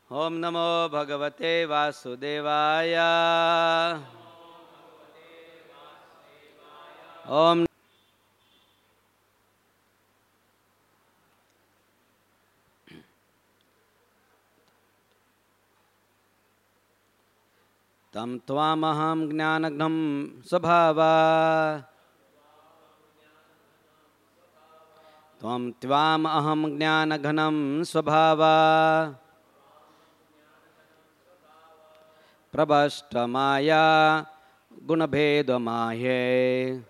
Om Namo Bhagavate Vasudevaya. Om Tam Tvamaham Jnanagnam Svabhava. Tvam Tvam Aham Jnanaghanam Svabhava. Prabhashtamaya Gunabhedamaye.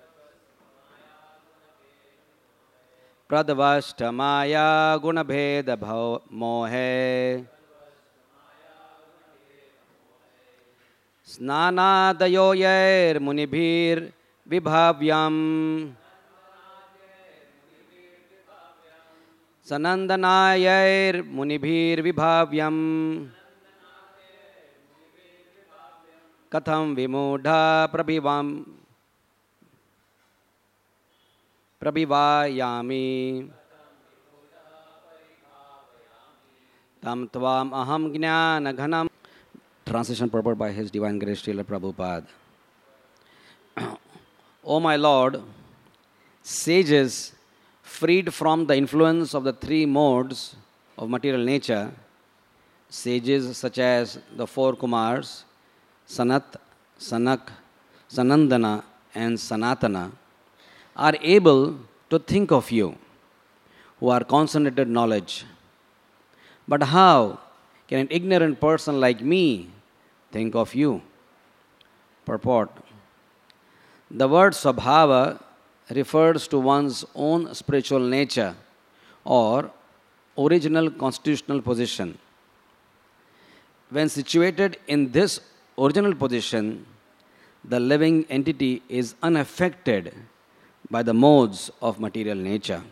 Pradvashtamaya Gunabheda Mohe. Snanadayoyer Munibhir Vibhavyam. Sanandanayer Munibhir Vibhavyam. Katham Vimudha Prabhivayami. Tam Tvam Aham Jnanaghanam. Translation purport by His Divine Grace Srila Prabhupada. O my Lord, sages freed from the influence of the three modes of material nature, sages such as the four Kumars, Sanat, Sanak, Sanandana and Sanatana, are able to think of you, who are concentrated knowledge. But how can an ignorant person like me think of you? Purport. The word Swabhava refers to one's own spiritual nature or original constitutional position. When situated in this original position, the living entity is unaffected by the modes of material nature.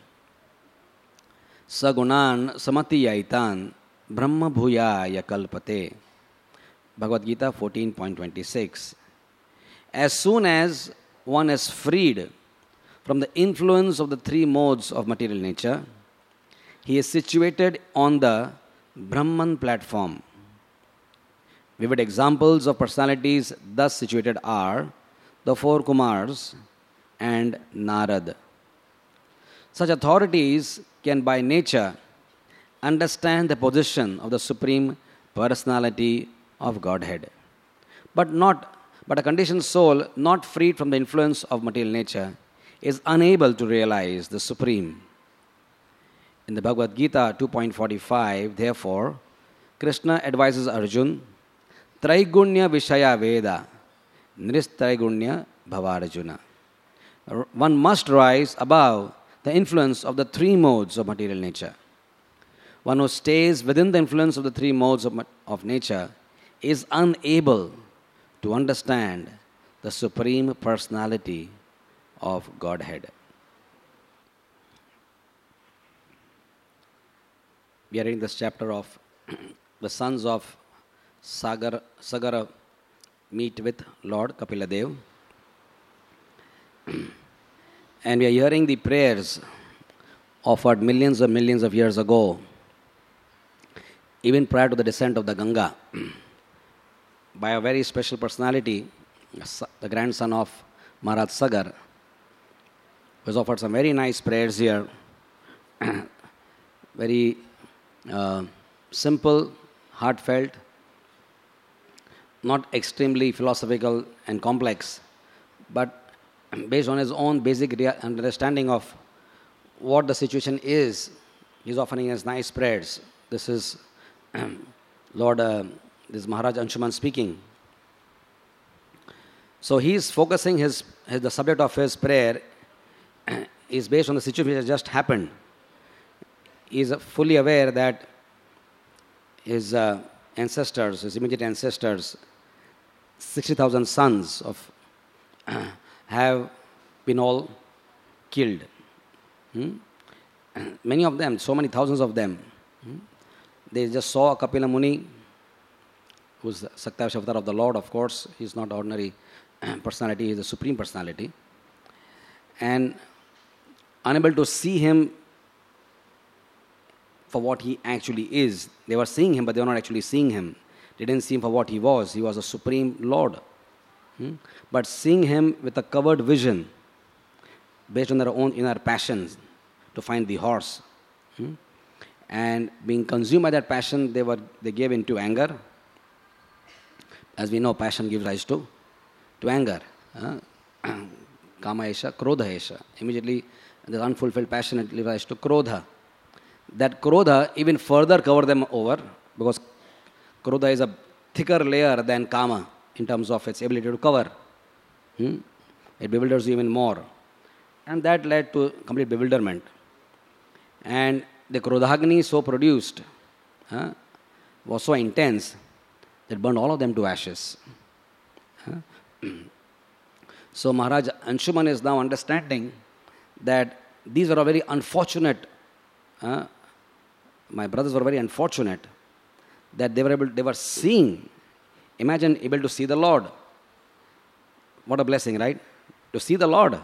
Sagunan samatiyaitan brahma bhuyaya kalpate. Bhagavad Gita 14.26. As soon as one is freed from the influence of the three modes of material nature, he is situated on the Brahman platform. Vivid examples of personalities thus situated are the four Kumars and Narad. Such authorities can by nature understand the position of the Supreme Personality of Godhead. But a conditioned soul not freed from the influence of material nature is unable to realize the Supreme. In the Bhagavad Gita 2.45, therefore, Krishna advises Arjun, Traigunya Vishaya Veda, Nristraigunya Bhavarajuna. One must rise above the influence of the three modes of material nature. One who stays within the influence of the three modes of nature is unable to understand the Supreme Personality of Godhead. We are reading this chapter of the sons of Sagara meet with Lord Kapiladev. And we are hearing the prayers offered millions and millions of years ago, even prior to the descent of the Ganga, by a very special personality, the grandson of Maharaj Sagar, who has offered some very nice prayers here, very simple, heartfelt, not extremely philosophical and complex, but based on his own basic understanding of what the situation is. He's offering us nice prayers. This is Lord, this is Maharaj Anshuman speaking. So he is focusing the subject of his prayer is based on the situation which has just happened. He is fully aware that his ancestors, his immediate ancestors, 60,000 sons have been all killed. Many of them, so many thousands of them. They just saw Kapila Muni, who's the Saktavish avatar of the Lord, of course. He's not ordinary personality, he is the Supreme Personality. And unable to see him for what he actually is. They were seeing him, but they were not actually seeing him. They didn't see him for what he was. He was a supreme Lord. But seeing him with a covered vision, based on their own inner passions, to find the horse. And being consumed by that passion, they gave into anger. As we know, passion gives rise to anger. Kama esha, krodha esha. Immediately, the unfulfilled passion, it gives rise to krodha. That krodha even further covered them over, because krodha is a thicker layer than kama in terms of its ability to cover. It bewilders you even more. And that led to complete bewilderment. And the Krodhagni so produced was so intense that burned all of them to ashes. So Maharaj Anshuman is now understanding that these were very unfortunate. My brothers were very unfortunate that they were seeing. Imagine able to see the Lord. What a blessing, right? To see the Lord.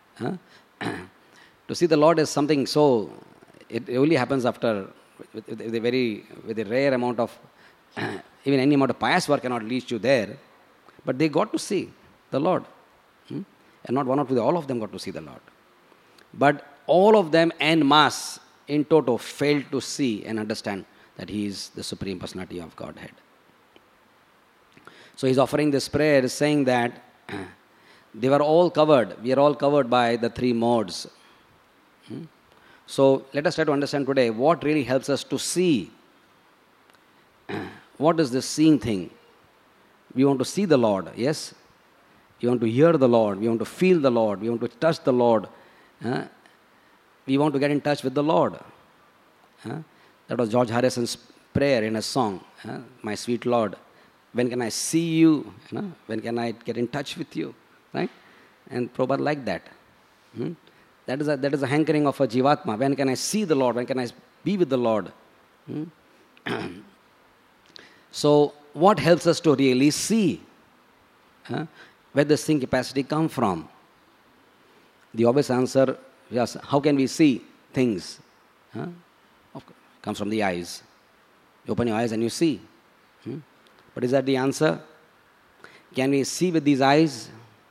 To see the Lord is something so. It only happens after with a rare amount of even any amount of pious work cannot reach you there. But they got to see the Lord, and not one or two. All of them got to see the Lord. But all of them en masse, in toto, failed to see and understand that He is the Supreme Personality of Godhead. So He's offering this prayer, saying that they were all covered. We are all covered by the three modes. So let us try to understand today what really helps us to see. What is this seeing thing? We want to see the Lord, yes? We want to hear the Lord. We want to feel the Lord. We want to touch the Lord. We want to get in touch with the Lord. That was George Harrison's prayer in a song. My sweet Lord, when can I see you? When can I get in touch with you? Right? And Prabhupada liked that. That is a hankering of a Jivatma. When can I see the Lord? When can I be with the Lord? So, what helps us to really see? Where does seeing capacity come from? The obvious answer is, how can we see things? Comes from the eyes. You open your eyes and you see. But is that the answer? Can we see with these eyes?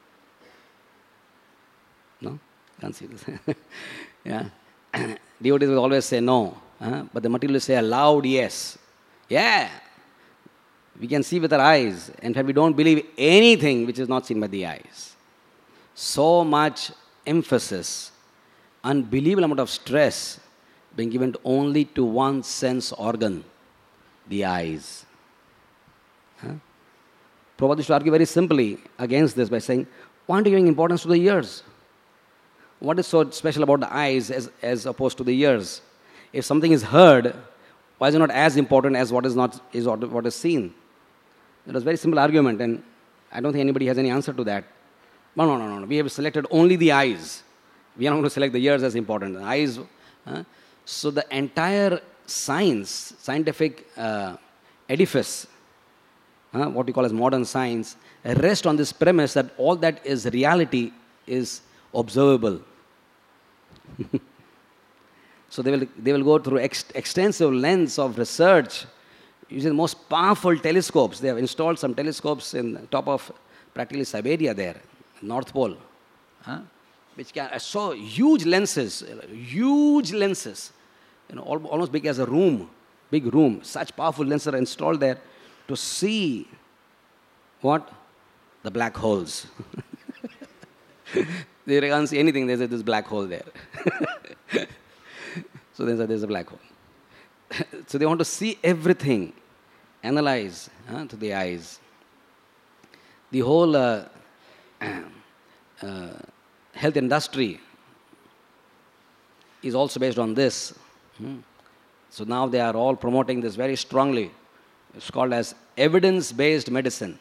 No? Can't see this. Yeah. Devotees will always say no. But the materialists say a loud yes. Yeah. We can see with our eyes. In fact, we don't believe anything which is not seen by the eyes. So much emphasis, unbelievable amount of stress being given only to one sense organ, the eyes. Prabhupada used to argue very simply against this by saying, why aren't you giving importance to the ears? What is so special about the eyes as opposed to the ears? If something is heard, why is it not as important as what is seen? It was a very simple argument, and I don't think anybody has any answer to that. No. We have selected only the eyes. We are not going to select the ears as important. The eyes. So the entire scientific edifice, what we call as modern science, rests on this premise that all that is reality is observable. So they will go through extensive lens of research using the most powerful telescopes. They have installed some telescopes in the top of practically Siberia there, North Pole, which can so huge lenses, almost big as a room, big room. Such powerful lenses are installed there to see what? The black holes. They can't see anything. There's this black hole there. So there's a black hole. So they want to see everything, analyze to the eyes. The whole health industry is also based on this. So now they are all promoting this very strongly. It's called as evidence-based medicine.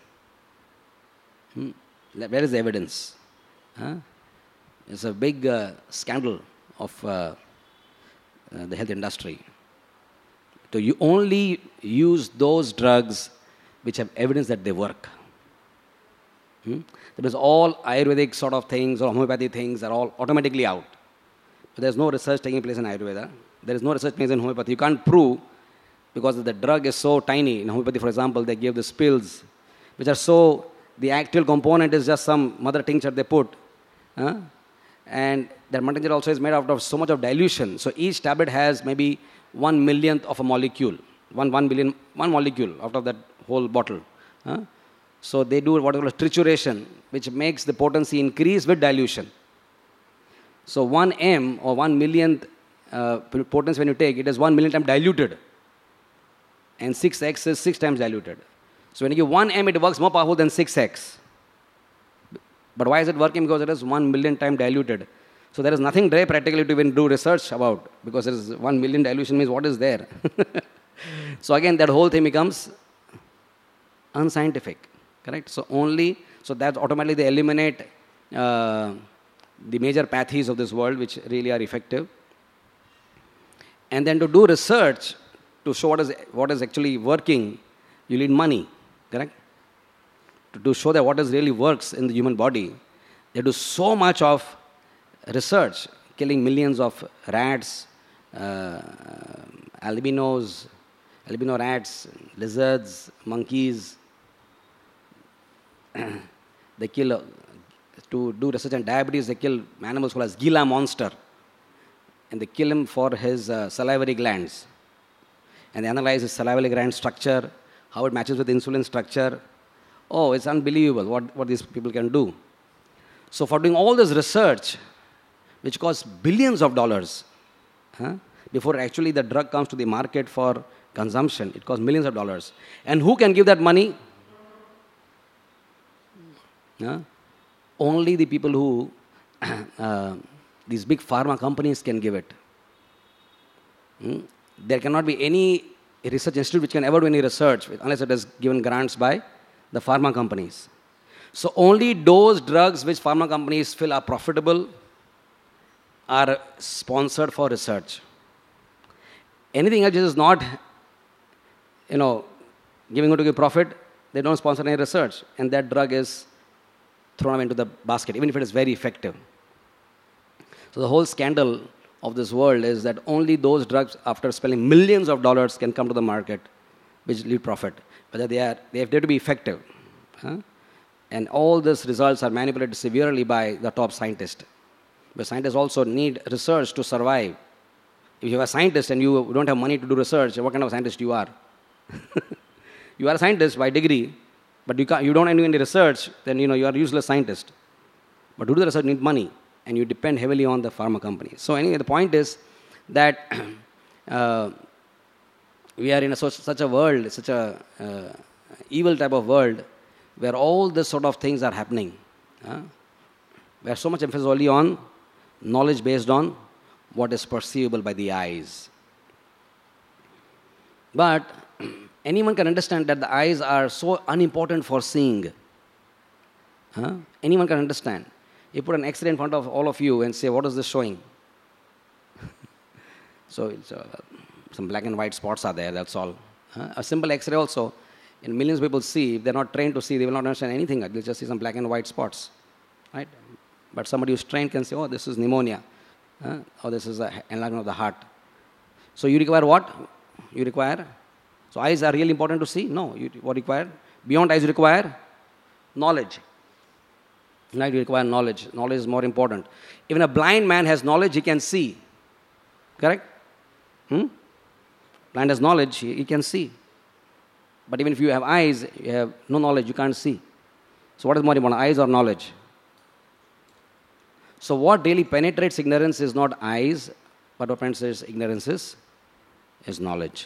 Where is the evidence? It's a big scandal of the health industry. So you only use those drugs which have evidence that they work. That is all Ayurvedic sort of things or homeopathy things are all automatically out. But there's no research taking place in Ayurveda. There is no research made in homeopathy. You can't prove, because the drug is so tiny. In homeopathy, for example, they give these pills, which are so, the actual component is just some mother tincture they put. And that mother tincture also is made out of so much of dilution. So each tablet has maybe 1/1,000,000th of a molecule. One molecule out of that whole bottle. So they do what is called trituration, which makes the potency increase with dilution. So 1 m or 1/1,000,000th potency when you take, it is 1,000,000 times diluted. And 6x is 6 times diluted. So when you give 1 m, it works more powerful than 6x. But why is it working? Because it is 1,000,000 times diluted. So there is nothing there practically to even do research about, because there is 1,000,000 dilution means what is there? So again, that whole thing becomes unscientific, correct? So that automatically they eliminate the major pathies of this world, which really are effective. And then to do research, to show what is actually working, you need money, correct? To show that what is really works in the human body, they do so much of research, killing millions of rats, albino rats, lizards, monkeys. They kill, to do research on diabetes, they kill animals called as Gila monster. And they kill him for his salivary glands. And they analyze his salivary gland structure, how it matches with insulin structure. Oh, it's unbelievable what these people can do. So for doing all this research, which costs billions of dollars, before actually the drug comes to the market for consumption, it costs millions of dollars. And who can give that money? Only the people who, these big pharma companies can give it. There cannot be any research institute which can ever do any research unless it is given grants by the pharma companies. So only those drugs which pharma companies feel are profitable are sponsored for research. Anything else which is not, giving to give profit, they don't sponsor any research, and that drug is thrown into the basket, even if it is very effective. So the whole scandal of this world is that only those drugs, after spending millions of dollars, can come to the market, which lead profit. Whether they have to be effective. And all these results are manipulated severely by the top scientists. But scientists also need research to survive. If you are a scientist and you don't have money to do research, what kind of scientist you are? You are a scientist by degree, but you don't do any research, then you are a useless scientist. But to do the research, you need money, and you depend heavily on the pharma companies. So anyway, the point is that we are in such a world, such a evil type of world, where all this sort of things are happening. Where so much emphasis only on knowledge based on what is perceivable by the eyes. But anyone can understand that the eyes are so unimportant for seeing. Anyone can understand. You put an X-ray in front of all of you and say, what is this showing? So it's, some black and white spots are there, that's all. A simple X-ray also, and millions of people see, if they're not trained to see, they will not understand anything. They'll just see some black and white spots. Right? But somebody who's trained can say, oh, this is pneumonia. Or this is an enlargement of the heart. So you require what? You require... So eyes are really important to see? No. What require? Beyond eyes you require knowledge. Right? You require knowledge. Knowledge is more important. Even a blind man has knowledge, he can see. Correct? Blind has knowledge, he can see. But even if you have eyes, you have no knowledge, you can't see. So what is more important, eyes or knowledge? So what really penetrates ignorance is not eyes, but what penetrates ignorance is knowledge.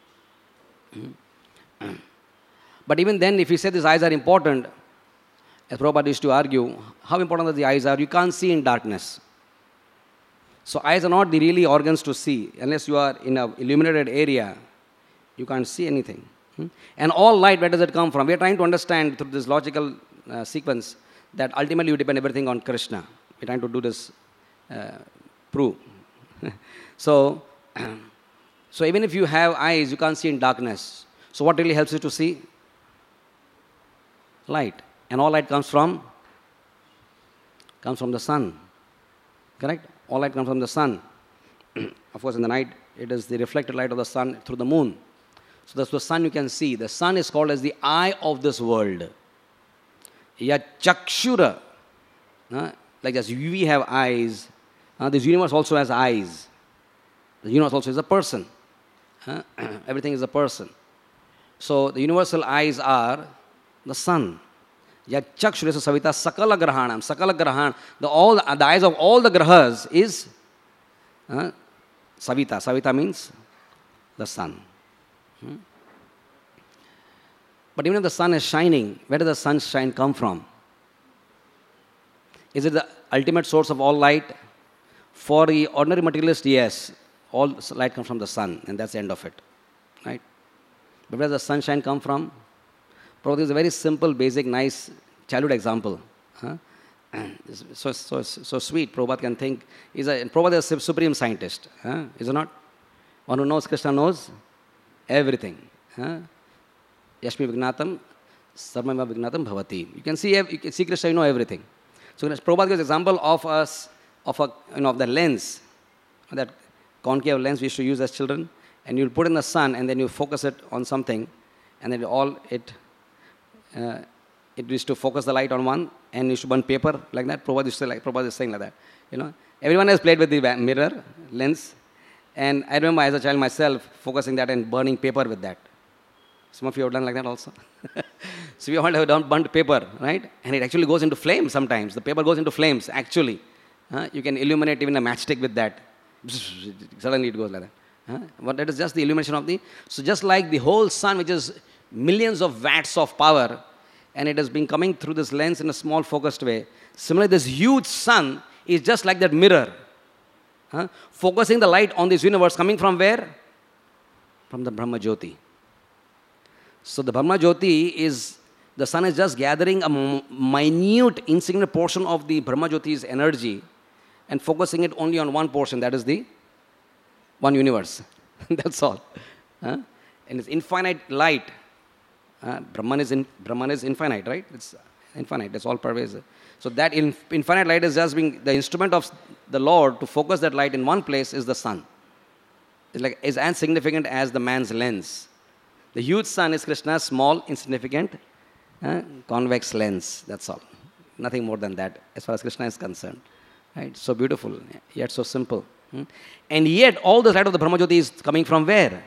But even then, if you say these eyes are important, as Prabhupada used to argue, how important the eyes are, you can't see in darkness. So eyes are not the really organs to see. Unless you are in an illuminated area, you can't see anything. And all light, where does it come from? We are trying to understand through this logical sequence that ultimately you depend everything on Krishna. We're trying to do this prove. So even if you have eyes, you can't see in darkness. So what really helps you to see? Light. And all light comes from the sun. Correct? All light comes from the sun. Of course, in the night, It is the reflected light of the sun through the moon. So that's the sun you can see. The sun is called as the eye of this world. Ya chakshura. Like as we have eyes, this universe also has eyes. The universe also is a person. Everything is a person. So the universal eyes are the sun. Ya chakshura savita sakala grahanam. Sakala grahan. The eyes of all the grahas is savita. Savita means the sun. But even if the sun is shining, where does the sunshine come from? Is it the ultimate source of all light? For the ordinary materialist, yes. All light comes from the sun, and that's the end of it. Right? But where does the sunshine come from? Prabhupada is a very simple, basic, nice childhood example. So sweet. Prabhupada can think. Prabhupada is a supreme scientist. Is it not? One who knows Krishna knows everything. Yashmi Vignatam, Sarmama Vignatam Bhavati. You can see Krishna, you know everything. So Prabhupada gives example of the lens, that concave lens we used to use as children, and you'll put in the sun, and then you focus it on something, and then it used to focus the light on one, and you used to burn paper like that. Prabhupada is saying like that. Everyone has played with the mirror lens, and I remember as a child myself focusing that and burning paper with that. Some of you have done like that also. So we all have done burnt paper, right? And it actually goes into flames sometimes. The paper goes into flames, actually. You can illuminate even a matchstick with that. Suddenly it goes like that. But that is just the illumination of So just like the whole sun, which is millions of watts of power, and it has been coming through this lens in a small focused way. Similarly, this huge sun is just like that mirror. Focusing the light on this universe, coming from where? From the Brahma Jyoti. So the Brahma Jyoti is, the sun is just gathering a minute, insignificant portion of the Brahma Jyoti's energy and focusing it only on one portion, that is the one universe. That's all. And it's infinite light. Brahman is infinite, right? It's infinite, it's all pervasive. So that infinite light is just being the instrument of the Lord to focus that light in one place is the sun. It's as significant as the man's lens. The huge sun is Krishna's small, insignificant, convex lens. That's all. Nothing more than that, as far as Krishna is concerned. Right? So beautiful, yet so simple. And yet, all the light of the Brahma Jyoti is coming from where?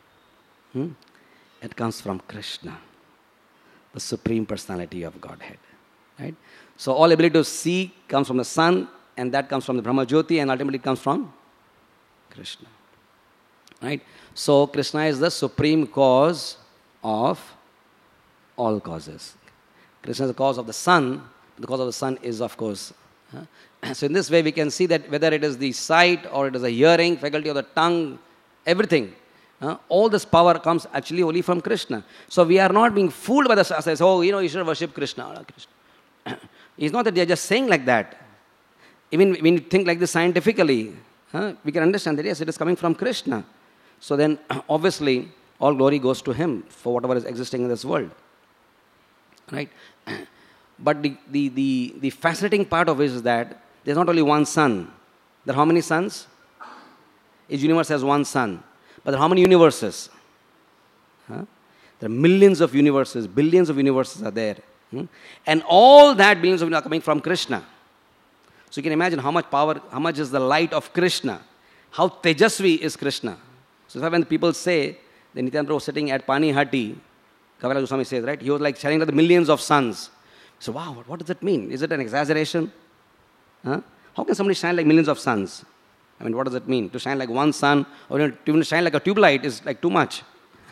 It comes from Krishna, the Supreme Personality of Godhead. Right? So all ability to see comes from the sun, and that comes from the Brahma Jyoti, and ultimately it comes from Krishna. Right? So Krishna is the supreme cause of all causes. Krishna is the cause of the sun. The cause of the sun is, of course. So in this way, we can see that whether it is the sight or it is the hearing, faculty of the tongue, everything, all this power comes actually only from Krishna. So we are not being fooled by the says, you should worship Krishna. It's not that they are just saying like that. Even when you think like this scientifically, we can understand that yes, it is coming from Krishna. So then, obviously, all glory goes to Him for whatever is existing in this world. Right? But the fascinating part of it is that there's not only one sun. There are how many suns? Each universe has one sun. But there are how many universes? There are millions of universes, billions of universes are there. And all that billions of universes are coming from Krishna. So you can imagine how much power, how much is the light of Krishna. How Tejasvi is Krishna. So when people say, the Nityananda was sitting at Pani Hati, Kaviraj Goswami says, right, he was like shining like the millions of suns. So wow, what does that mean? Is it an exaggeration? How can somebody shine like millions of suns? I mean, what does it mean? To shine like one sun, or even to shine like a tube light is like too much.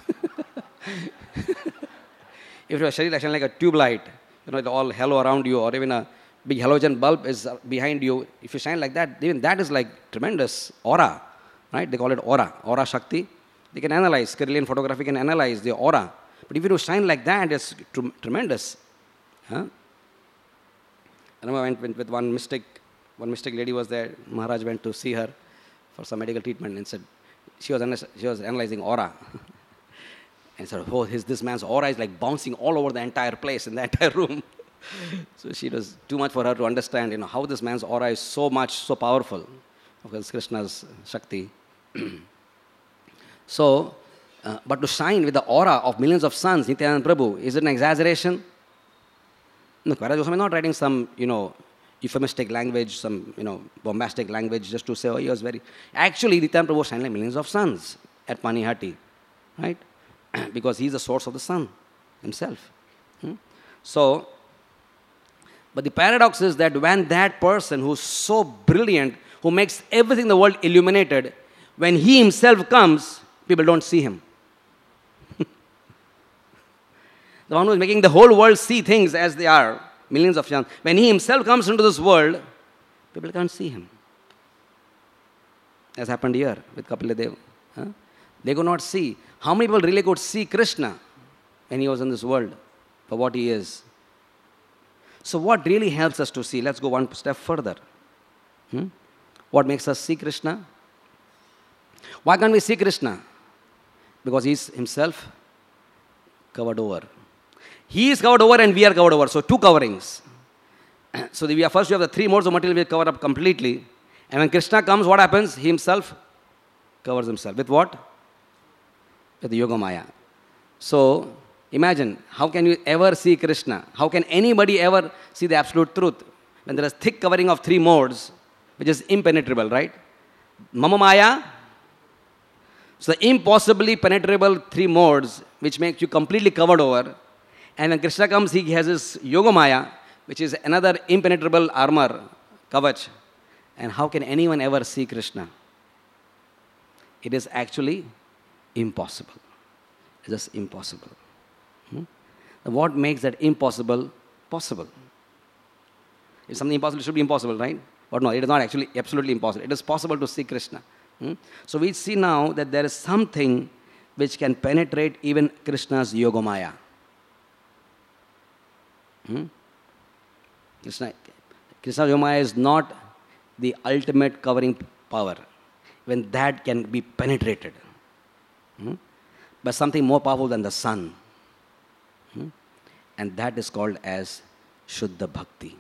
If you're shining like a tube light, all halo around you, or even a big halogen bulb is behind you, if you shine like that, even that is like tremendous aura. Right? They call it aura Shakti. They can analyze, Kirlian photography can analyze the aura. But if you shine like that, it's tremendous. I remember I went with one mystic lady was there. Maharaj went to see her for some medical treatment and said, she was analyzing aura. And said, this man's aura is like bouncing all over the entire place, in the entire room. So it was too much for her to understand, how this man's aura is so powerful. Of course, Krishna's Shakti. So, but to shine with the aura of millions of suns, Nityananda Prabhu, is it an exaggeration? No, Kaviraj Goswami is not writing some, euphemistic language, some, bombastic language just to say, oh, he was very... Actually, Nityananda Prabhu was shining like millions of suns at Panihati, right? Because he is the source of the sun himself. So, but the paradox is that when that person who's so brilliant, who makes everything in the world illuminated, when he himself comes, people don't see him. The one who is making the whole world see things as they are, millions of years. When he himself comes into this world, people can't see him. As happened here with Kapila Deva. They could not see. How many people really could see Krishna when he was in this world for what he is? So what really helps us to see? Let's go one step further. What makes us see Krishna? Why can't we see Krishna? Because he is himself covered over. He is covered over and we are covered over. So two coverings. So first we have the three modes of material we cover up completely. And when Krishna comes, what happens? He himself covers himself. With what? With the Yogamaya. So imagine, how can you ever see Krishna? How can anybody ever see the absolute truth? When there is thick covering of three modes, which is impenetrable, right? Mama Maya. So the impossibly penetrable three modes, which makes you completely covered over. And when Krishna comes, he has his Yogamaya, which is another impenetrable armor, kavach. And how can anyone ever see Krishna? It is actually impossible. It's just impossible. What makes that impossible possible? If something impossible, it should be impossible, right? But no, it is not actually absolutely impossible. It is possible to see Krishna. So we see now that there is something which can penetrate even Krishna's Yogamaya. Krishna's Yogamaya is not the ultimate covering power. When that can be penetrated. But something more powerful than the sun. And that is called as Shuddha Bhakti.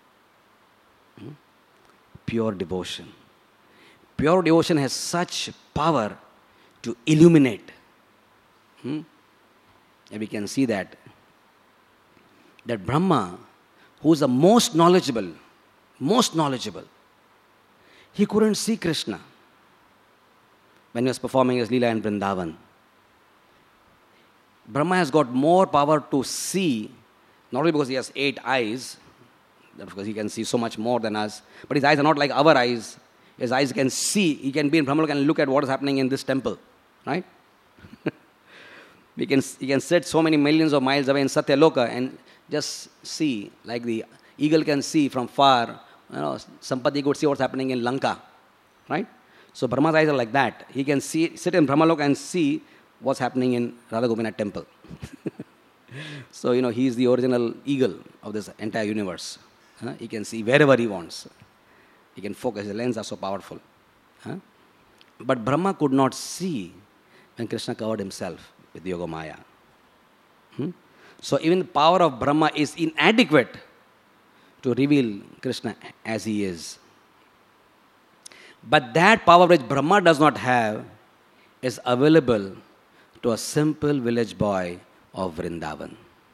Pure devotion. Pure devotion has such power to illuminate. And we can see that Brahma, who is the most knowledgeable, he couldn't see Krishna when he was performing his Leela in Vrindavan. Brahma has got more power to see, not only because he has 8 eyes, because he can see so much more than us, but his eyes are not like our eyes. His eyes can see, he can be in Brahmaloka and look at what is happening in this temple, right? He can sit so many millions of miles away in Satyaloka and just see, like the eagle can see from far. Sampati could see what's happening in Lanka, right? So Brahma's eyes are like that. He can sit in Brahmaloka and see what's happening in Radha Gopinath temple. So, he is the original eagle of this entire universe. He can see wherever he wants. He can focus. His lenses are so powerful. But Brahma could not see when Krishna covered himself with Yogamaya. So even the power of Brahma is inadequate to reveal Krishna as he is. But that power which Brahma does not have is available to a simple village boy of Vrindavan.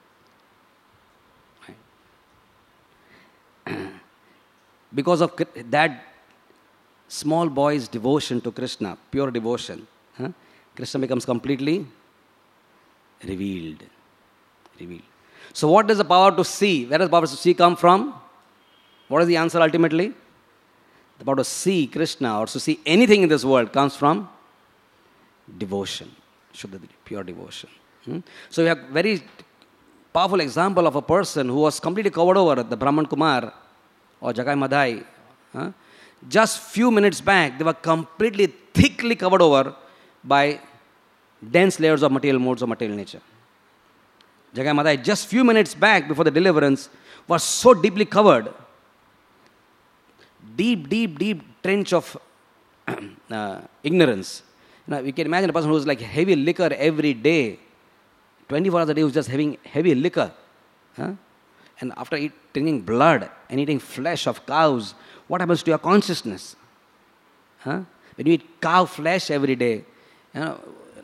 Right? Because of that small boy's devotion to Krishna, pure devotion, Krishna becomes completely revealed. So what does the power to see? Where does the power to see come from? What is the answer ultimately? The power to see Krishna or to see anything in this world comes from devotion. Shuddha, pure devotion. So we have very powerful example of a person who was completely covered over, the Brahman Kumar or Jagai Madhai. Just few minutes back, they were completely thickly covered over by dense layers of material modes of material nature. Jagai Madhai, just few minutes back before the deliverance, was so deeply covered. Deep trench of ignorance. We can imagine a person who is like heavy liquor every day. 24 hours a day who is just having heavy liquor. And after drinking blood and eating flesh of cows, what happens to your consciousness? When you eat cow flesh every day,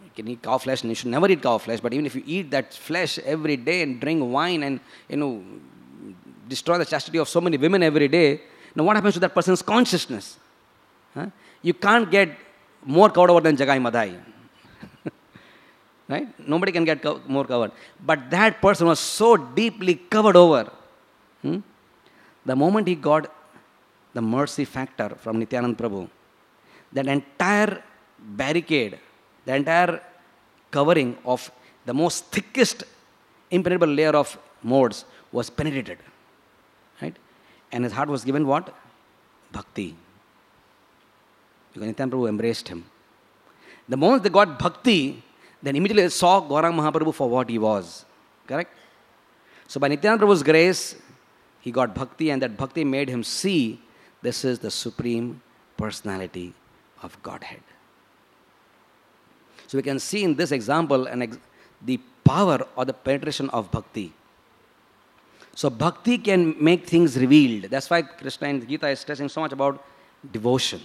You can eat cow flesh, and you should never eat cow flesh. But even if you eat that flesh every day and drink wine and destroy the chastity of so many women every day, now what happens to that person's consciousness? Huh? You can't get more covered over than Jagai Madhai. Right? Nobody can get more covered. But that person was so deeply covered over. The moment he got the mercy factor from Nityanand Prabhu, that entire barricade, the entire covering of the most thickest impenetrable layer of modes was penetrated. Right? And his heart was given what? Bhakti. Because Nityanand Prabhu embraced him. The moment they got bhakti, then immediately they saw Gauranga Mahaprabhu for what he was. Correct? So by Nityananda Prabhu's grace, he got bhakti, and that bhakti made him see this is the Supreme Personality of Godhead. So we can see in this example the power or the penetration of bhakti. So bhakti can make things revealed. That's why Krishna in Gita is stressing so much about devotion.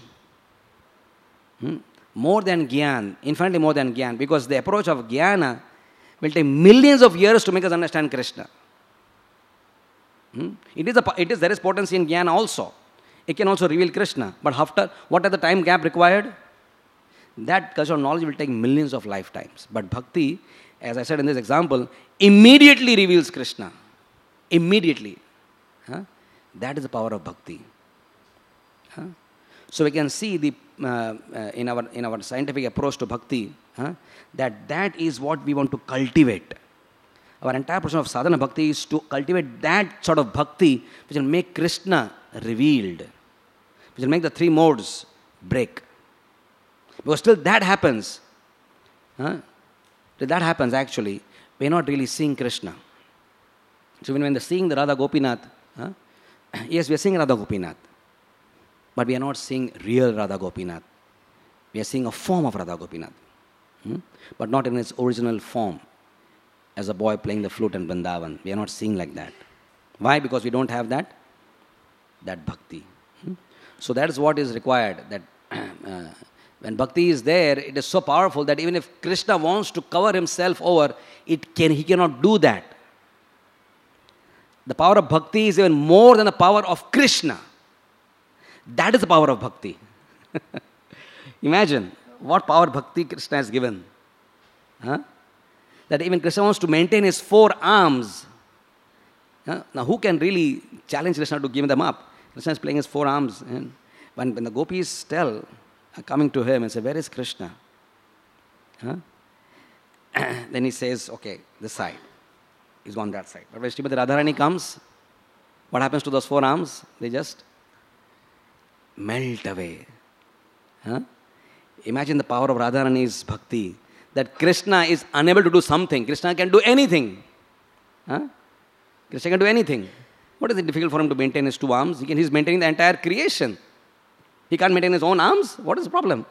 More than Gyan, infinitely more than Gyan, because the approach of Jnana will take millions of years to make us understand Krishna. There is potency in Jnana also. It can also reveal Krishna. But after, what are the time gap required? That cultural knowledge will take millions of lifetimes. But bhakti, as I said in this example, immediately reveals Krishna. Immediately. That is the power of bhakti. So we can see in our scientific approach to bhakti, that is what we want to cultivate. Our entire process of sadhana bhakti is to cultivate that sort of bhakti which will make Krishna revealed, which will make the three modes break. Because till that happens, actually, we are not really seeing Krishna. So when we are seeing the Radha Gopinath, yes, we are seeing Radha Gopinath, but we are not seeing real Radha Gopinath. We are seeing a form of Radha Gopinath, but not in its original form, as a boy playing the flute in Vrindavan. We are not seeing like that. Why? Because we don't have that bhakti. So that is what is required. That when bhakti is there, it is so powerful that even if Krishna wants to cover himself over, he cannot do that. The power of bhakti is even more than the power of Krishna. That is the power of bhakti. Imagine what power bhakti Krishna has given. That even Krishna wants to maintain his 4 arms. Now who can really challenge Krishna to give them up? Krishna is playing his 4 arms. And when the gopis coming to him and say, where is Krishna? Then he says, okay, this side. He's gone that side. But when Srimati Radharani comes, what happens to those 4 arms? They just melt away. Imagine the power of Radharani's bhakti. That Krishna is unable to do something. Krishna can do anything. Krishna can do anything. What is it difficult for him to maintain his 2 arms? He's maintaining the entire creation. He can't maintain his own arms? What is the problem?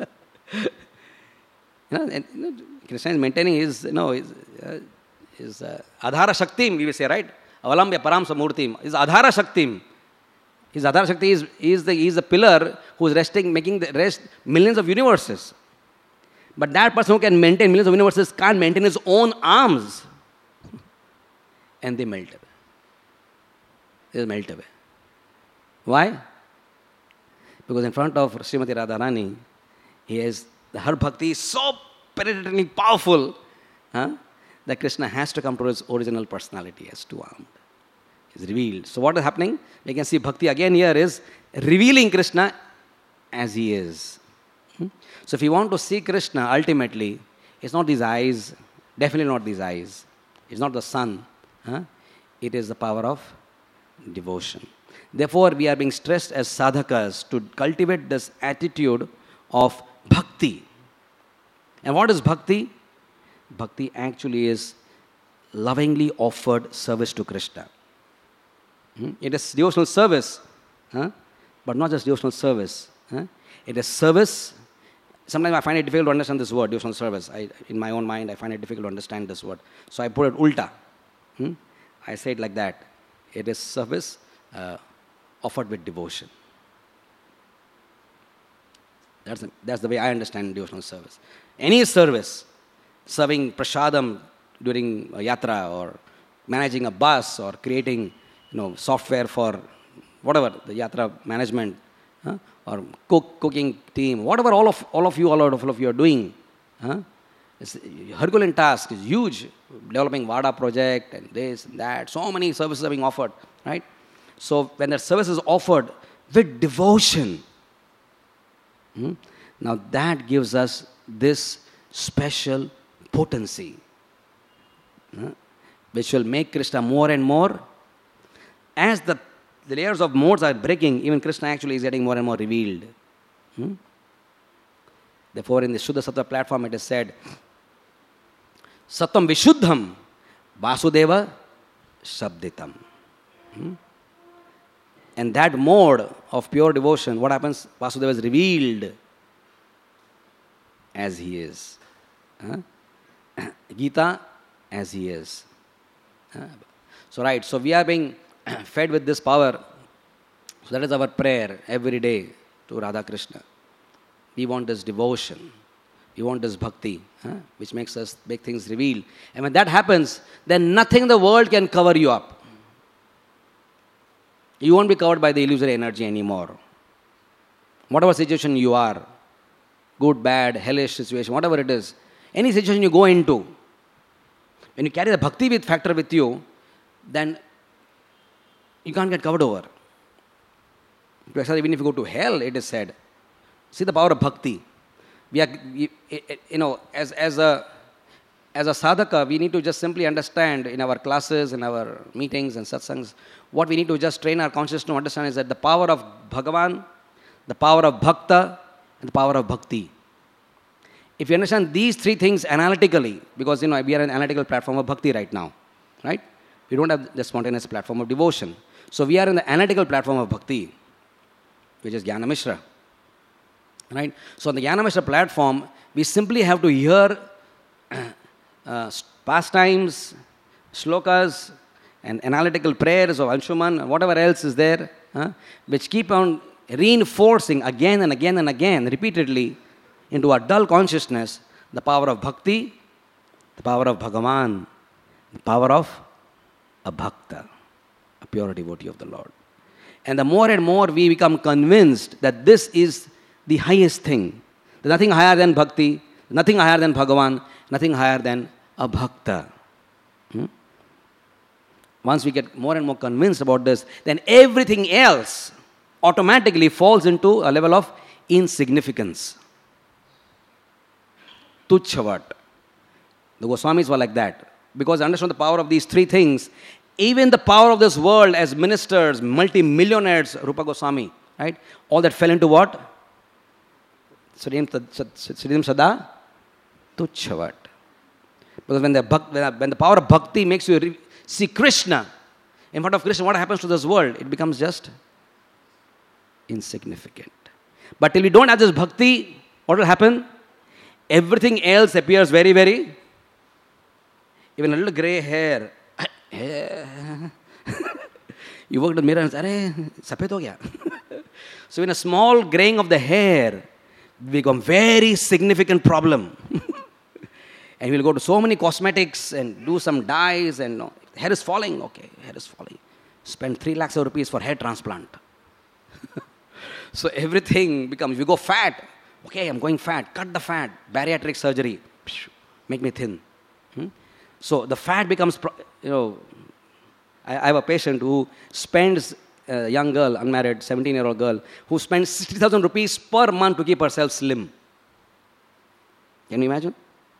Krishna is maintaining his Adhara Shaktim, we will say, right? Avalambya Param Samurtim. His Adhara Shaktim. His Adhara Shakti is the pillar who is resting, making the rest millions of universes. But that person who can maintain millions of universes can't maintain his own arms. And they melt away. They melt away. Why? Because in front of Srimati Radharani, her bhakti is so penetratingly powerful that Krishna has to come to his original personality as 2-armed. Is revealed. So what is happening? We can see bhakti again here is revealing Krishna as he is. So if you want to see Krishna, ultimately, it's not these eyes, definitely not these eyes. It's not the sun. It is the power of devotion. Therefore, we are being stressed as sadhakas to cultivate this attitude of bhakti. And what is bhakti? Bhakti actually is lovingly offered service to Krishna. It is devotional service, but not just devotional service. It is service. Sometimes I find it difficult to understand this word, devotional service. In my own mind, I find it difficult to understand this word. So I put it ulta. I say it like that. It is service offered with devotion. That's the way I understand devotional service. Any service, serving prasadam during a yatra, or managing a bus, or creating software for whatever, the yatra management, or cooking team, whatever all of you are doing. It's a Herculean task, is huge. Developing VADA project and this and that. So many services are being offered, right? So when that service is offered with devotion, now that gives us this special potency, which will make Krishna more and more. As the layers of modes are breaking, even Krishna actually is getting more and more revealed. Therefore, in the Shuddha Sattva platform, it is said, Sattvam Vishuddham Vasudeva Shabditam. And that mode of pure devotion, what happens? Vasudeva is revealed as he is. Gita as he is. So we are being fed with this power. So that is our prayer every day to Radha Krishna. We want this devotion. We want this bhakti, which makes us make things reveal. And when that happens, then nothing in the world can cover you up. You won't be covered by the illusory energy anymore. Whatever situation you are, good, bad, hellish situation, whatever it is, any situation you go into, when you carry the bhakti factor with you, then you can't get covered over. Even if you go to hell, it is said, see the power of bhakti. We are, as a sadhaka, we need to just simply understand in our classes, in our meetings and satsangs, what we need to just train our consciousness to understand is that the power of Bhagavan, the power of Bhakta, and the power of Bhakti. If you understand these three things analytically, because we are an analytical platform of Bhakti right now, right? We don't have the spontaneous platform of devotion. So we are in the analytical platform of Bhakti, which is Jnana Mishra. Right? So on the Jnana Mishra platform, we simply have to hear pastimes, shlokas, and analytical prayers of Anshuman, and whatever else is there, which keep on reinforcing again and again and again, repeatedly, into our dull consciousness, the power of bhakti, the power of Bhagavan, the power of a bhakta, a pure devotee of the Lord. And the more and more we become convinced that this is the highest thing. There's nothing higher than bhakti, nothing higher than Bhagavan, nothing higher than a bhakta. Once we get more and more convinced about this, then everything else automatically falls into a level of insignificance. Tuchhavat. The Goswamis were like that. Because they understand the power of these three things. Even the power of this world as ministers, multi-millionaires, Rupa Goswami, right? All that fell into what? Sridham Sada Tuchhavat. Because when the power of bhakti makes you see Krishna, in front of Krishna, what happens to this world? It becomes just insignificant. But till we don't have this bhakti, what will happen? Everything else appears very, very, even a little grey hair. You work in the mirror and say, "Arey, sapet ho gaya." So in a small graying of the hair, become very significant problem. And we'll go to so many cosmetics and do some dyes and hair is falling. Okay, hair is falling. Spend 3 lakhs of rupees for hair transplant. So everything becomes, we go fat. Okay, I'm going fat. Cut the fat. Bariatric surgery. Make me thin. So the fat becomes, I have a patient who spends, a young girl, unmarried, 17-year-old girl, who spends 60,000 rupees per month to keep herself slim. Can you imagine?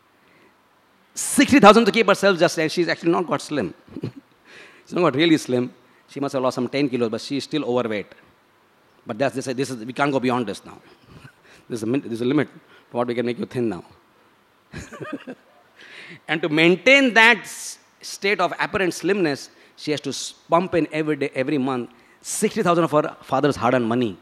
60,000 to keep herself just, she's actually not got slim. She's not got really slim. She must have lost some 10 kilos, but she's still overweight. But we can't go beyond this now. There's a limit to what we can make you thin now. And to maintain that state of apparent slimness, she has to pump in every day, every month, 60,000 of her father's hard-earned money.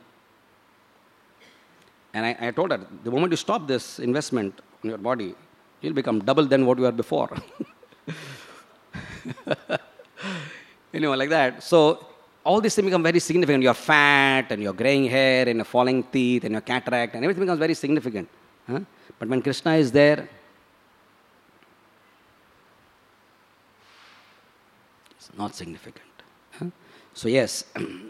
And I told her, the moment you stop this investment in your body, you'll become double than what you were before. Like that. So all these things become very significant. You're fat, and you're graying hair, and your falling teeth, and your cataract, and everything becomes very significant. Huh? But when Krishna is there, it's not significant. Huh? So yes,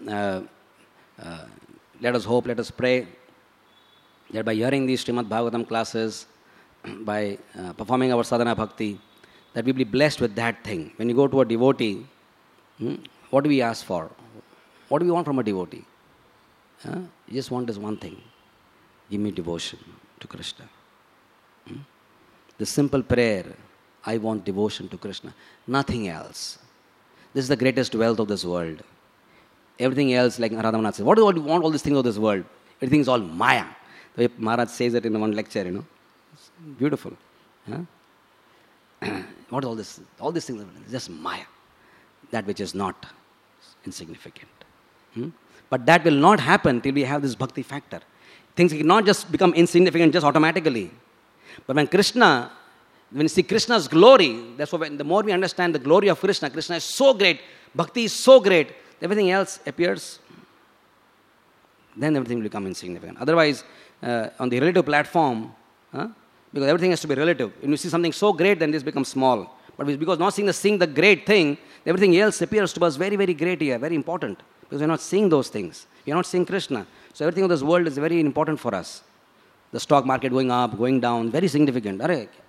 let us hope, let us pray that by hearing these Srimad Bhagavatam classes, by performing our sadhana bhakti, that we be blessed with that thing. When you go to a devotee, what do we ask for? What do we want from a devotee? You just want this one thing. Give me devotion to Krishna. The simple prayer, I want devotion to Krishna. Nothing else. This is the greatest wealth of this world. Everything else, like Radhamanath says, what do you want all these things of this world? Everything is all Maya. The way Maharaj says it in one lecture, It's beautiful. What is all this? All these things are just Maya. That which is not insignificant. But that will not happen till we have this bhakti factor. Things cannot just become insignificant just automatically. But when you see Krishna's glory, that's why the more we understand the glory of Krishna, Krishna is so great, bhakti is so great, everything else appears, then everything will become insignificant. Otherwise, on the relative platform, because everything has to be relative. When you see something so great, then this becomes small. But because not seeing the great thing, everything else appears to us very, very great here, very important. Because we're not seeing those things. We're not seeing Krishna. So everything of this world is very important for us. The stock market going up, going down, very significant.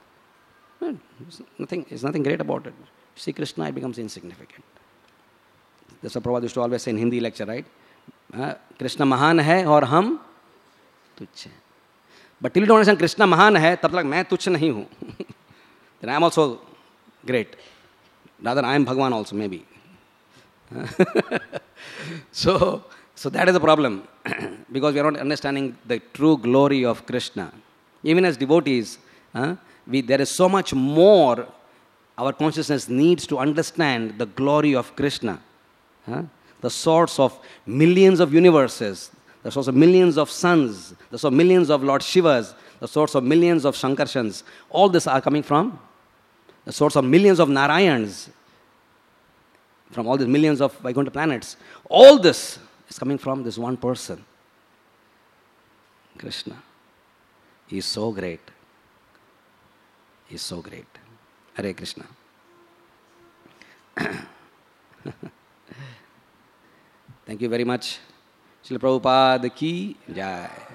There's nothing great about it. See Krishna, it becomes insignificant. That's what Prabhupada used to always say in Hindi lecture, right? Krishna mahan hai aur hum tuchh hai. But till you don't understand Krishna mahan hai, tab tak main tuchh nahi hu. Then I am also great. Rather, I am Bhagwan also, maybe. So that is the problem. Because we are not understanding the true glory of Krishna. Even as devotees, there is so much more our consciousness needs to understand the glory of Krishna. The source of millions of universes, the source of millions of suns, the source of millions of Lord Shivas, the source of millions of Shankarshans. All this are coming from the source of millions of Narayans, from all these millions of Vaikuntha planets. All this is coming from this one person, Krishna. He is so great. He is so great. Hare Krishna. Thank you very much. Srila Prabhupada ki jai.